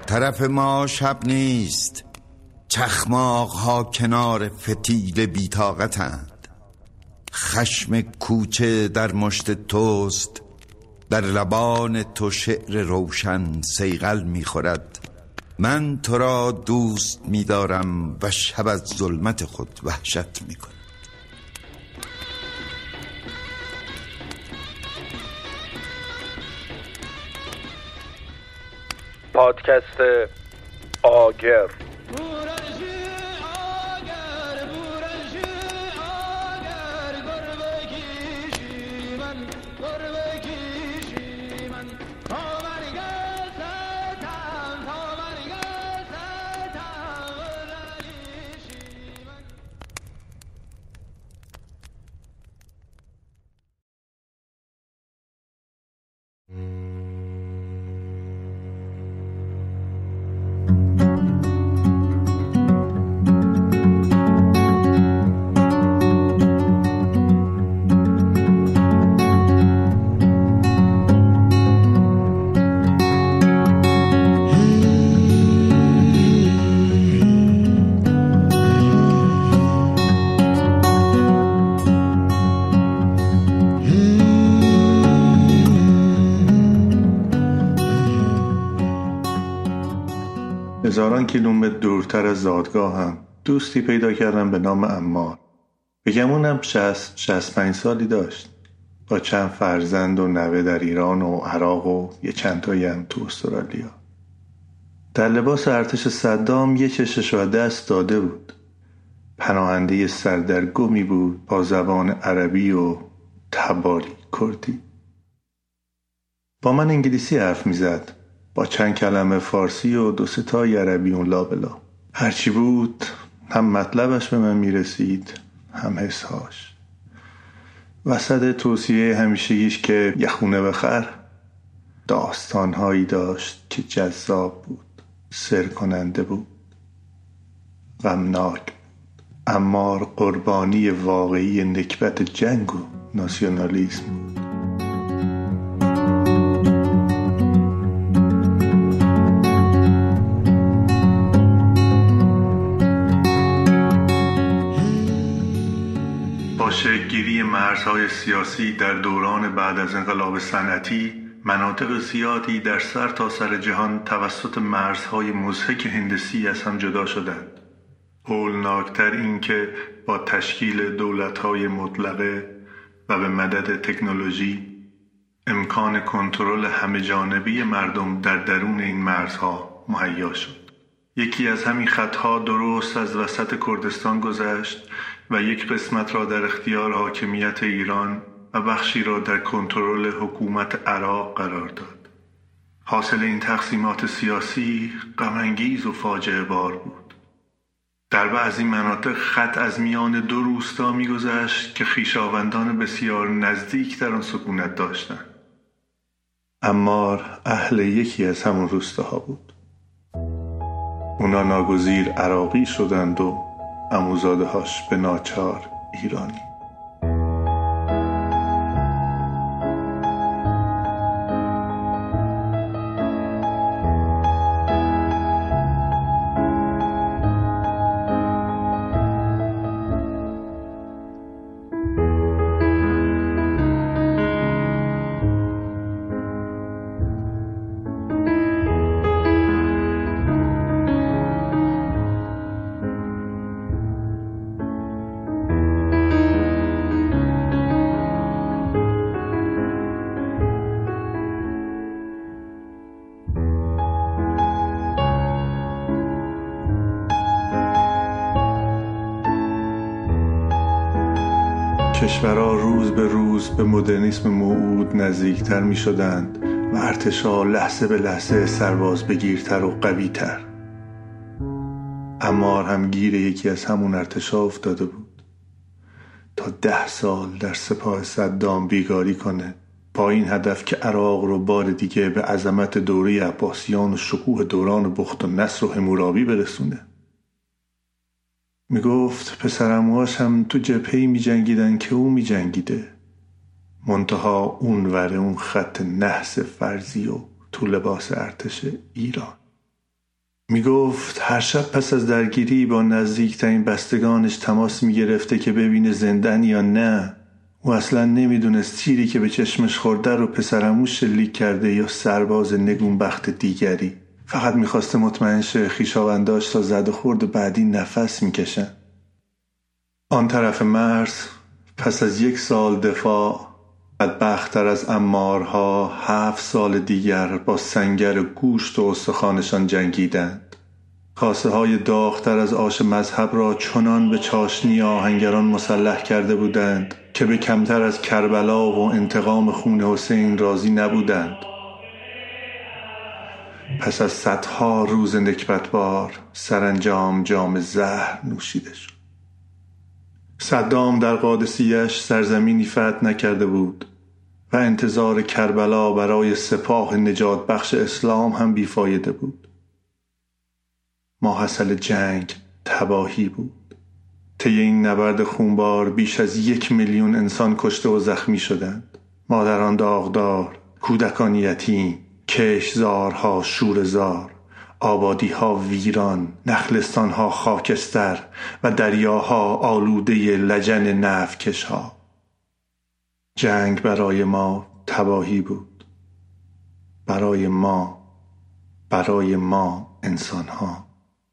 طرف ما شب نیست، چخماق ها کنار فتیل بی‌طاقتند. خشم کوچه در مشت توست، در لبان تو شعر روشن صیقل می‌خورد. من تو را دوست می‌دارم و شب از ظلمت خود وحشت می‌کند. پادکست آگر. هزاران کیلومتر دورتر از زادگاهم دوستی پیدا کردم به نام عمار. بگمونم 65 سالی داشت، با چند فرزند و نوه در ایران و عراق و یه چند تایی هم تو استرالیا. در لباس ارتش صدام یه چشش را دست داده بود. پناهنده سردرگمی بود با زبان عربی و تباری کردی. با من انگلیسی حرف میزد، با چند کلمه فارسی و 2-3 تای عربی اون لابلا. هرچی بود هم مطلبش به من میرسید هم حسهاش. وسط توصیه همیشگیش که یه خونه بخر، داستانهایی داشت که جذاب بود، سر کننده بود، غمناک بود. عمار قربانی واقعی نکبت جنگ و ناسیونالیسم بود. شکل‌گیری مرزهای سیاسی در دوران بعد از انقلاب صنعتی، مناطق زیادی در سرتاسر جهان توسط مرزهای مضحک هندسی از هم جدا شدند. هولناکتر این که با تشکیل دولت‌های مطلقه و به مدد تکنولوژی امکان کنترل همه جانبی مردم در درون این مرزها مهیا شد. یکی از همین خطها درست از وسط کردستان گذشت و یک قسمت را در اختیار حاکمیت ایران و بخشی را در کنترل حکومت عراق قرار داد. حاصل این تقسیمات سیاسی غم‌انگیز و فاجعه بار بود. در بعضی مناطق خط از میان 2 روستا می‌گذشت که خویشاوندان بسیار نزدیک در آن سکونت داشتند. عمار اهل یکی از همون روستاها بود. اونا ناگزیر عراقی شدند و عموزاده‌هاش به ناچار ایرانی. کشورها روز به روز به مدرنیسم موعود نزدیکتر می شدند و ارتشها لحظه به لحظه سرباز بگیرتر و قویتر. عمار هم گیر یکی از همون ارتشها افتاده بود. تا 10 سال در سپاه صدام بیگاری کنه، با این هدف که عراق رو بار دیگه به عظمت دوره عباسیان و شکوه دوران بخت و نصر و حمورابی برسونه. میگفت پسرعموهاش هم تو جبهه‌ای میجنگیدن که او میجنگیده، منتها اون وره اون خط نحس فرضی و تو لباس ارتش ایران. می گفت هر شب پس از درگیری با نزدیکترین بستگانش تماس می گرفته که ببینه زندن یا نه. او اصلا نمیدونست تیری که به چشمش خورده رو پسرعموش شلیک کرده یا سرباز نگونبخت دیگری. فقط میخواسته مطمئن شه خویشاونداش تا زد و خورد بعدی نفس میکشن. آن طرف مرز پس از 1 سال دفاع، بدبخت‌تر از عمارها 7 سال دیگر با سنگر گوشت و استخوانشان جنگیدند. کاسه های داغ‌تر از آش مذهب را چنان به چاشنی آهنگران مسلح کرده بودند که به کمتر از کربلا و انتقام خون حسین راضی نبودند. پس از صدها روز نکبتبار سرانجام جام زهر نوشیده شد. صدام در قادسیه‌اش سرزمینی فتح نکرده بود و انتظار کربلا برای سپاه نجات بخش اسلام هم بیفایده بود. ماحصل جنگ تباهی بود. طی این نبرد خونبار بیش از 1 میلیون انسان کشته و زخمی شدند. مادران داغدار، کودکان یتیم، کشتزارها شوره‌زار، آبادی‌ها ویران، نخلستان‌ها خاکستر و دریاها آلوده لجن نفکش‌ها. جنگ برای ما تباهی بود. برای ما انسان‌ها.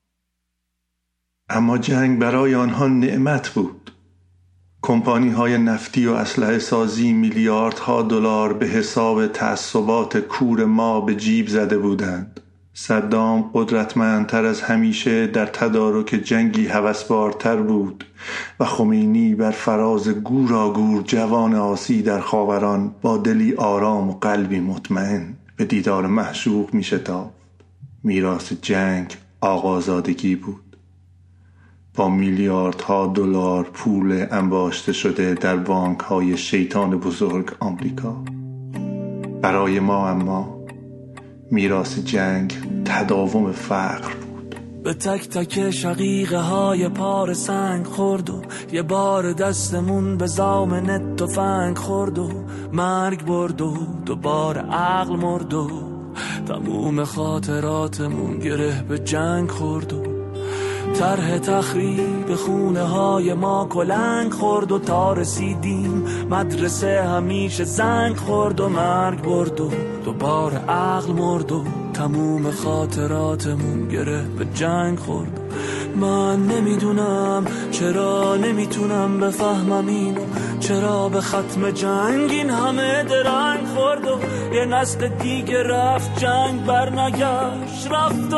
اما جنگ برای آنها نعمت بود. کمپانی‌های نفتی و اسلحه سازی میلیاردها دلار به حساب تعصبات کور ما به جیب زده بودند. صدام قدرتمندتر از همیشه در تدارک جنگی هوسبارتر بود و خمینی بر فراز گوراگور جوان آسی در خاوران با دلی آرام و قلبی مطمئن به دیدار معشوق می شتافت. میراث جنگ آقازادگی بود. با میلیاردها دلار پول انباشته شده در بانک‌های شیطان بزرگ آمریکا. برای ما اما میراث جنگ تداوم فقر بود. به تک تک شقیقه های پار سنگ خورد و یه بار دستمون به زامن تفنگ خورد و مرگ برد و دوباره عقل مرد و تموم خاطراتمون گره به جنگ خورد و طرح تخریب خونه های ما کلنگ خورد و تا رسیدیم مدرسه همیشه زنگ خورد و مرگ برد و دوباره عقل مرد و تموم خاطراتمون گره به جنگ خورد. من نمیدونم چرا نمیتونم بفهمم اینو، چرا به ختم جنگ این همه درنگ خورد و یه نسل دیگه رفت جنگ برنگشت، رفت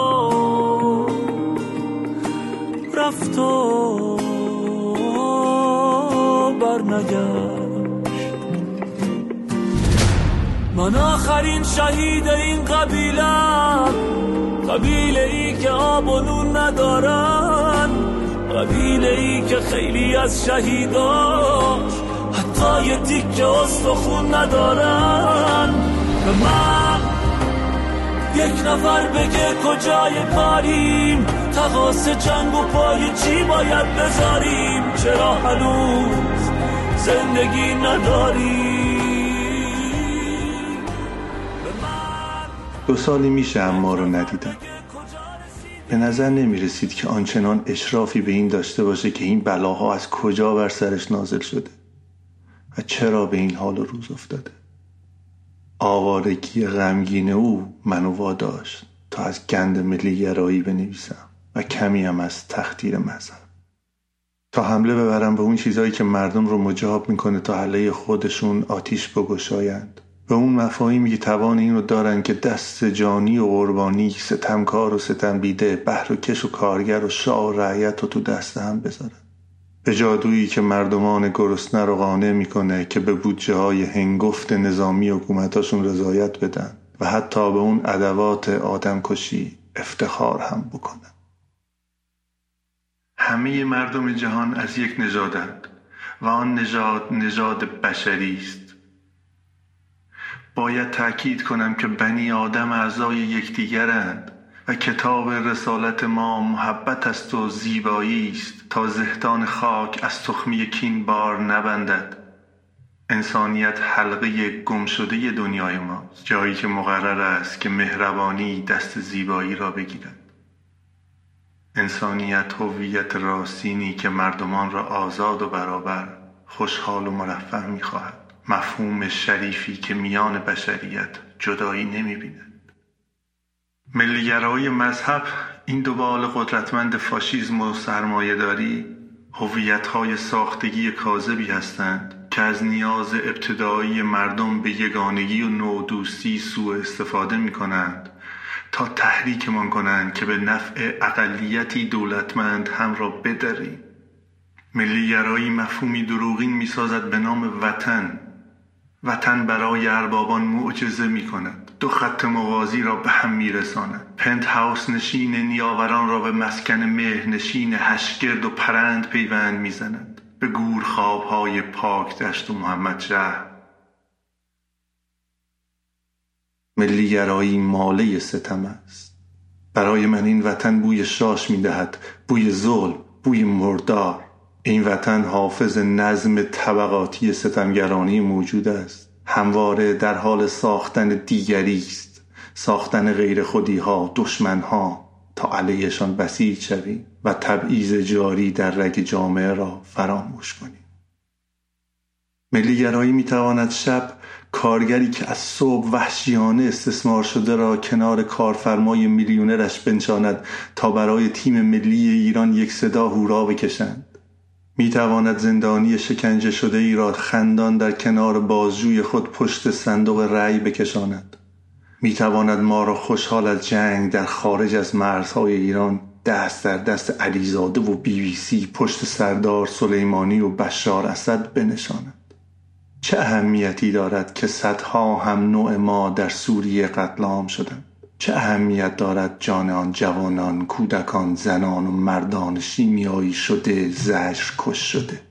و برنگشت. من آخرین شهید این قبیله‌ام، قبیله ای که آب و نون ندارن، قبیله ای که خیلی از شهیداش حتی یه تیکه استخون ندارن. به من یک نفر بگه کجای کاریم، تقاص جنگ و پای چی باید بذاریم، چرا هنوز زندگی نداریم. 2 سالی میشه اما رو ندیدم. به نظر نمیرسید که آنچنان اشرافی به این داشته باشه که این بلاها از کجا بر سرش نازل شده و چرا به این حال و روز افتاده. آوارگی غمگین او منو واداشت تا از گند ملی گرایی بنویسم و کمی هم از تخدیر مذهب، تا حمله ببرم به اون چیزایی که مردم رو مجاب میکنه تا علیه خودشون آتیش بگشایند، به اون مفاهیمی که توان این رو دارن که دست جانی و قربانی، ستمکار و ستمبیده، بهر و کش و کارگر و شاه و رعیت رو تو دست هم بذارن، به جادویی که مردمان گرسنه رو قانع میکنه که به بودجه های هنگفت نظامی حکومتاشون رضایت بدن و حتی به اون ادوات آدمکشی افتخار هم بکنن. همه مردم جهان از یک نژادند و آن نژاد بشری است. باید تأکید کنم که بنی آدم اعضای یکدیگرند و کتاب رسالت ما محبت است و زیبایی است تا زهدان خاک از تخمی کین بار نبندد. انسانیت حلقه گم شده دنیای ماست، جایی که مقرر است که مهربانی دست زیبایی را بگیرد. انسانیت هویت راستینی که مردمان را آزاد و برابر، خوشحال و مرفه می‌خواهد. مفهوم شریفی که میان بشریت جدایی نمی‌بیند. ملیگرایی مذهب، این دو بال قدرتمند فاشیسم و سرمایه‌داری، هویت‌های ساختگی کاذبی هستند که از نیاز ابتدایی مردم به یگانگی و نودوستی سوء استفاده می‌کنند تا تحریکمان کنند که به نفع اقلیتی دولتمند هم را بدریم. ملیگرایی مفهومی دروغین می‌سازد به نام وطن. وطن برای اربابان معجزه می‌کند. دو خط موازی را به هم می‌رساند. پنت هاوس نشین نیاوران را به مسکن مه نشین هشگرد و پرند پیوند می‌زند. به گور خواب‌های پاک دشت و محمد شهر. ملیگرایی ماله ستم است. برای من این وطن بوی شاش می‌دهد، بوی ظلم، بوی مردار. این وطن حافظ نظم طبقاتی ستمگرانی موجود است. همواره در حال ساختن دیگری است، ساختن غیر خودی‌ها، دشمن‌ها، تا علیهشان بسیج شویم و تبعیض جاری در رگ جامعه را فراموش کنیم. ملیگرایی می‌تواند شب کارگری که از صبح وحشیانه استثمار شده را کنار کارفرمای میلیونرش بنشاند تا برای تیم ملی ایران یک صدا هورا بکشند. میتواند زندانی شکنجه شده ای را خندان در کنار بازجوی خود پشت صندوق رأی بکشاند. میتواند ما را خوشحال از جنگ در خارج از مرزهای ایران دست در دست علیزاده و BBC پشت سردار سلیمانی و بشار اسد بنشاند. چه اهمیتی دارد که صدها هم نوع ما در سوریه قتل عام شدند؟ چه اهمیت دارد جان آن جوانان، کودکان، زنان و مردان شیمیایی شده، زجر کش شده؟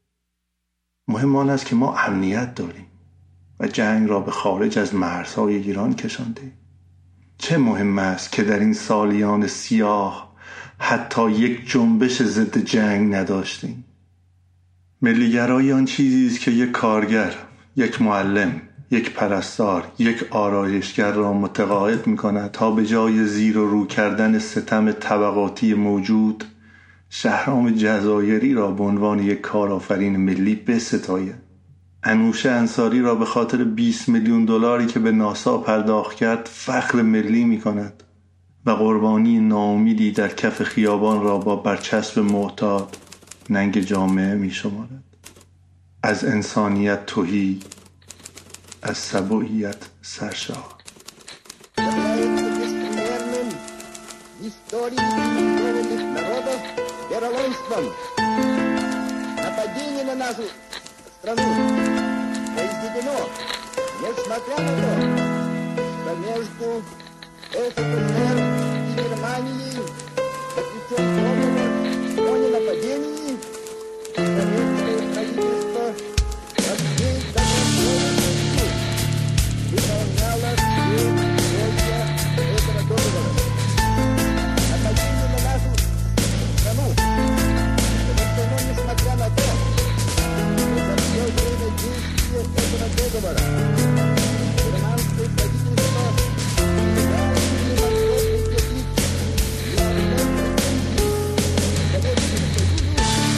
مهم آن است که ما امنیت داریم و جنگ را به خارج از مرزهای ایران کشاندیم. چه مهم است که در این سالیان سیاه حتی یک جنبش ضد جنگ نداشتیم. ملیگرایی آن چیزی است که یک کارگر، یک معلم، یک پرستار، یک آرایشگر را متقاعد می‌کند تا به جای زیر و رو کردن ستم طبقاتی موجود، شهرام جزایری را به عنوان یک کارآفرین ملی بستاید. انوشه انصاری را به خاطر 20 میلیون دلاری که به ناسا پرداخت کرد فخر ملی می‌کند و قربانی ناامیدی در کف خیابان را با برچسب معتاد ننگ جامعه می‌شمارد. از انسانیت تهی، از سبوعیت سرشار. Нападение на нашу страну произведено, несмотря на то, что между СССР и Германией заключен договор о ненападении, советское правительство во всей законности выполняло все условия этого договора. Нападение на нашу страну совершено несмотря на то, что за все время действия этого договора германское правительство не дало ни на что предъявить ни одной претензии Советскому Союзу.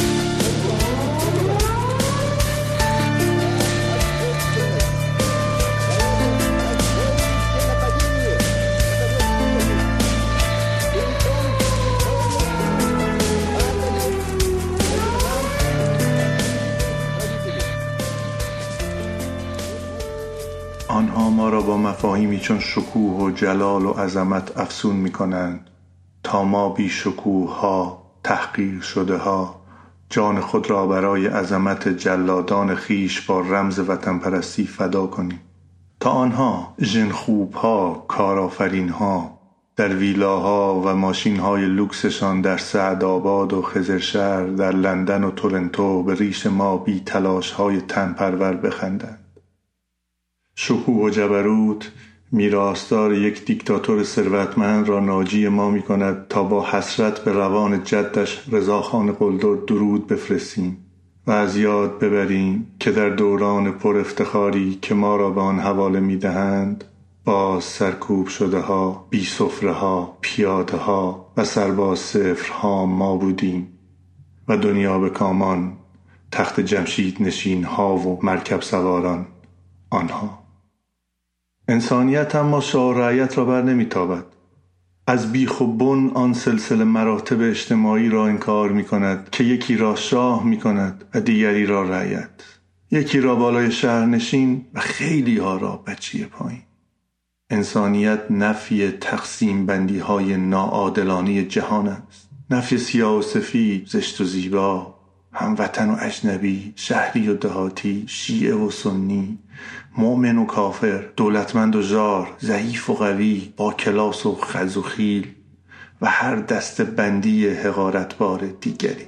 آنها ما را با مفاهیمی چون شکوه و جلال و عظمت افسون می کنند تا ما بی شکوه ها، تحقیر شده ها، جان خود را برای عظمت جلادان خیش با رمز وطن پرستی فدا کنیم. تا آنها ژن خوب ها، کارآفرین ها، در ویلاها و ماشین های لوکسشان در سعدآباد و خزرشهر، در لندن و تورنتو به ریش ما بی تلاش های تن پرور بخندند. شکوه و جبروت میراثدار یک دیکتاتور ثروتمند را ناجی ما می کند تا با حسرت به روان جدش رضاخان قلدر درود بفرستیم و از یاد ببریم که در دوران پر افتخاری که ما را به آن حواله می دهند باز سرکوب شده ها، بی سفره ها، پیاده ها و سرباز صفرها ما بودیم و دنیا به کامان، تخت جمشید نشین ها و مرکب سواران آنها. انسانیت اما شاه و رعیت را بر نمیتابد. از بیخ و بن آن سلسله مراتب اجتماعی را انکار می کند که یکی را شاه می کند و دیگری را رعیت، یکی را بالای شهرنشین و خیلی ها را بچه پایین. انسانیت نفی تقسیم بندی های ناعادلانه جهان است، نفی سیاه و سفید، زشت و زیبا، هموطن و اجنبی، شهری و دهاتی، شیعه و سنی، مؤمن و کافر، دولتمند و ژار، ضعیف و قوی، با کلاس و خز و خیل و هر دست بندی حقارتبار دیگری.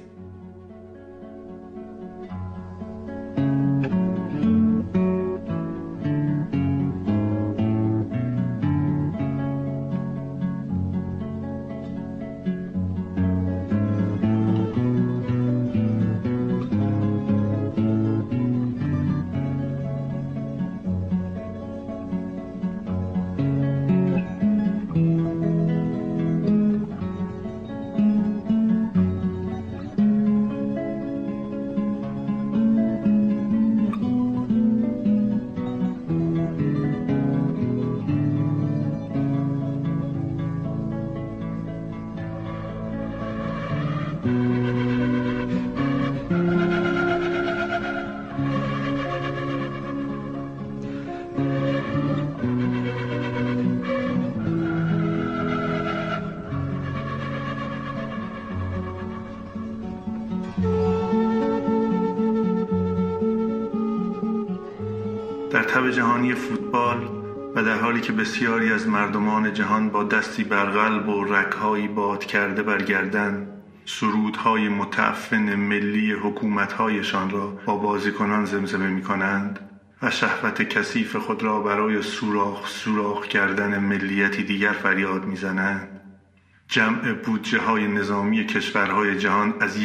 در تب جهانی فوتبال و در حالی که بسیاری از مردمان جهان با دستی بر قلب و رگ‌هایی باد کرده بر گردن سرودهای متعفن ملی حکومت‌هایشان را با بازیکنان زمزمه می‌کنند و شهوت کثیف خود را برای سوراخ کردن ملیتی دیگر فریاد می‌زنند، جمع بودجه‌های نظامی کشورهای جهان از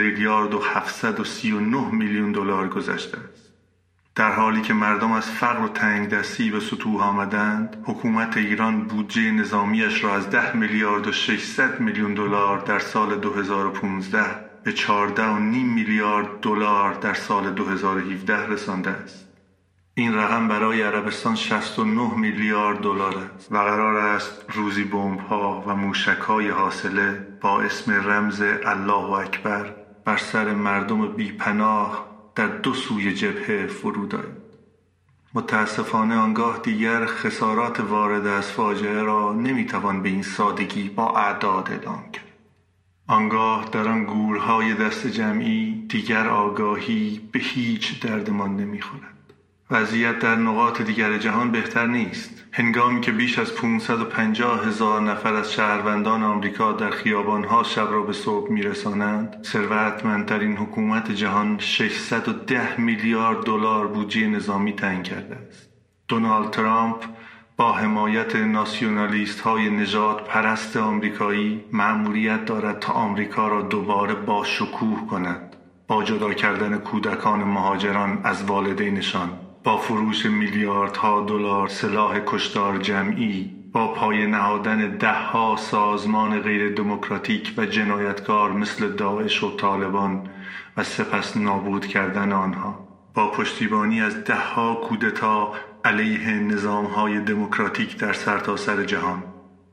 1,739,000,000 دلار گذشته است. در حالی که مردم از فقر و تنگدستی به سطوح آمدند، حکومت ایران بودجه نظامیش را از 10,600,000,000 دلار در سال 2015 به 14.5 میلیارد دلار در سال 2017 رسانده است. این رقم برای عربستان 69 میلیارد دلار است و قرار است روزی بمب‌ها و موشک‌های حاصله با اسم رمز الله اکبر بر سر مردم بی‌پناه در دو سوی جبهه فرود آید. متاسفانه آنگاه دیگر خسارات وارد از فاجعه را نمیتوان به این سادگی با اعداد اعلام کرد. آنگاه در آن گورهای دست جمعی دیگر آگاهی به هیچ دردمان نمیخورد. وضعیت در نقاط دیگر جهان بهتر نیست. هنگامی که بیش از 550,000 نفر از شهروندان آمریکا در خیابانها شب را به صبح میرسانند، ثروتمندترین حکومت جهان 610 میلیارد دلار بودجه نظامی تعیین کرده است. دونالد ترامپ با حمایت ناسیونالیست های نژاد پرست آمریکایی مأموریت دارد تا آمریکا را دوباره با شکوه کند، با جدا کردن کودکان مهاجران از والدینشان، با فروش میلیاردها دلار سلاح کشتار جمعی، با پای نهادن دهها سازمان غیر دموکراتیک و جنایتکار مثل داعش و طالبان و سپس نابود کردن آنها، با پشتیبانی از دهها کودتا علیه نظامهای دموکراتیک در سرتاسر جهان.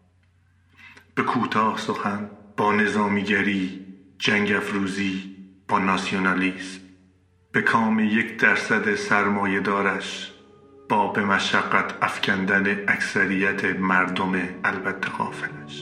به کوتاه سخن، با نظامیگری، جنگ افروزی، با ناسیونالیسم، به کام 1% سرمایه دارش، با به مشقت افکندن اکثریت مردم البته غافلش.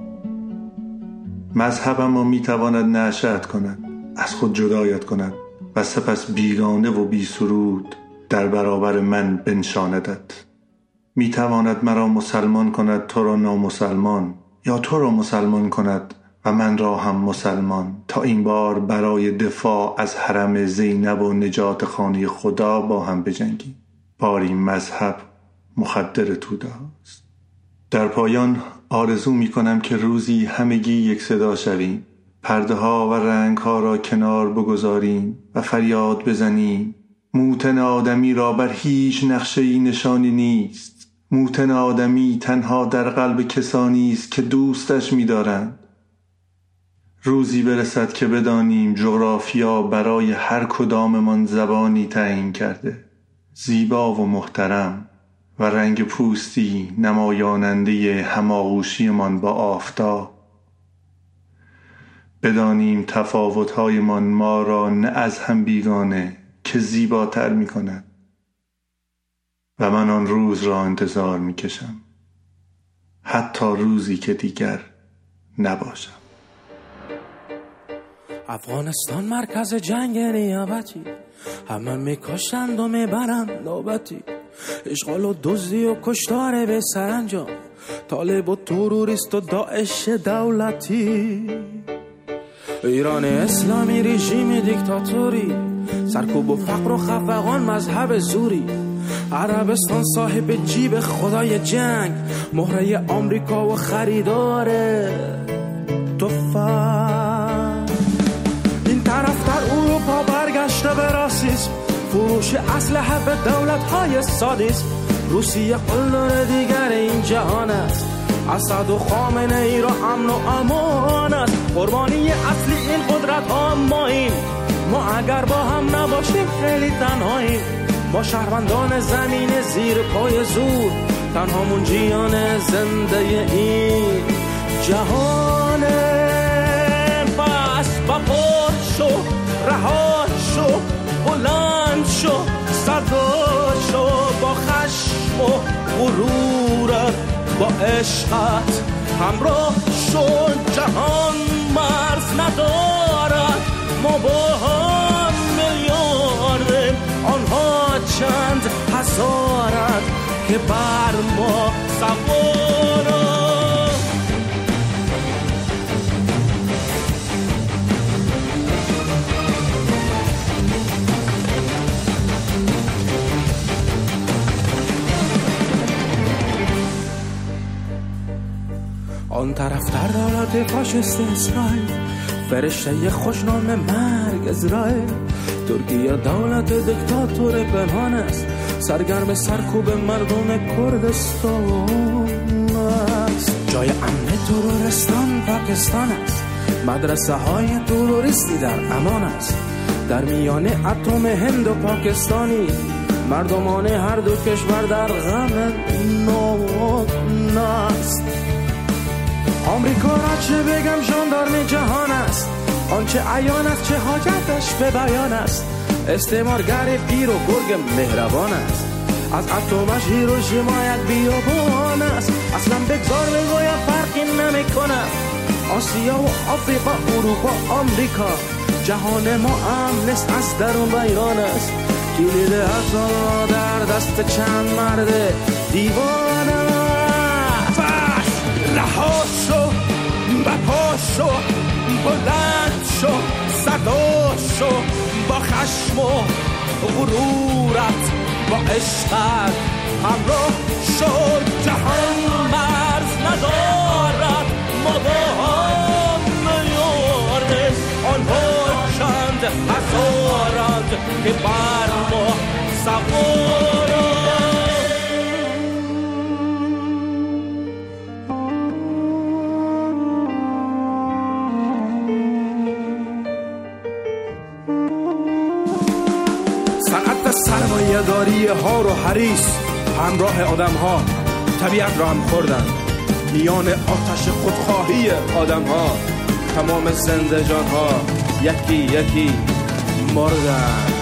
مذهب اما میتواند نشأت کند، از خود جدایت کند و سپس بیگانه و بی سرود در برابر من بنشاندت. می تواند مرا مسلمان کند تو را نامسلمان، یا تو را مسلمان کند و من را هم مسلمان، تا این بار برای دفاع از حرم زینب و نجات خانه خدا با هم بجنگیم. باری مذهب مخدر توده است. در پایان آرزو می کنم که روزی همگی یک صدا شویم، پرده ها و رنگ ها را کنار بگذاریم و فریاد بزنیم: موتن آدمی را بر هیچ نقشه‌ای نشانی نیست. موتن آدمی تنها در قلب کسانی است که دوستش می دارند. روزی برسد که بدانیم جغرافیا برای هر کداممان زبانی تعیین کرده، زیبا و محترم، و رنگ پوستی نمایاننده هماغوشیمان با آفتاب. بدانیم تفاوت‌هایمان ما را نه از هم بیگانه که زیباتر می کند. و من آن روز را انتظار می کشم، حتی روزی که دیگر نباشم. افغانستان مرکز جنگ نیابتی، همه میکشند و میبرند نوبتی. اشغال و دزدی و کشتار به سرانجام، طالب و تروریست و داعش دولتی. ایران اسلامی رژیم دیکتاتوری، سرکوب و فقر و خفقان مذهب زوری. عربستان صاحب جیب خدای جنگ، مهره آمریکا و خریدار تفنگ. این طرف در اروپا برگشته به راسیسم، فروش اسلحه به دولت‌های سادیسم. روسیه قلدر دیگر این جهان است، اسد و خامنه ای را امن و امان است. قربانی اصلی این قدرت ها ماییم، ما اگر با هم نباشیم خیلی تنهاییم. ما شهروندان زمین زیر پای زور، تنها منجیان زنده این جهان. پس بپا شو، رها شو، بلند شو، صدا شو، با خشم و غرورت، با عشقت همراه شو. جهان مرز ندارد، ما با هم میلیاردیم، آنها چند هزارند که بر ما سوارند. آن طرف در دولت فاشیست اسرائیل، فرشته خوشنام مرگ اسرائیل. ترکیه دولت دیکتاتور پنهان است، سرگرم سرکوب مردم کردستان است. جای امن ترورستان پاکستان است، مدرسه های تروریستی در امان است. در میان اتم هند و پاکستانی، مردمان هر دو کشور در غم نوک است. آمریکا را چه بگم ژاندارم جهان است، آنچه عیان است چه حاجتش به بیان است. استعمارگر پیر و گرگ مهربان است، از اتمش هیروشیما یک بیابان است. اصلا بگذار بگویم فرقی نمی کند، آسیا و آفریقا، اروپا، آمریکا. جهان ما امن است از درون و ایران است، کلید عطا در دست چند مرد دیوان است. رها شو، بپا شو، بلند شو، صدا شو، با خشم و غرورت، با عشقت همراه شو. جهان مرز ندارد، ما با هم میاریم، آنها چند هزارند که بر ما سوارند. سرمایه داری ها و حریص همراه آدم ها طبیعت را هم خوردن. میان آتش خودخواهی آدم ها تمام زنده جان ها یکی یکی مردن.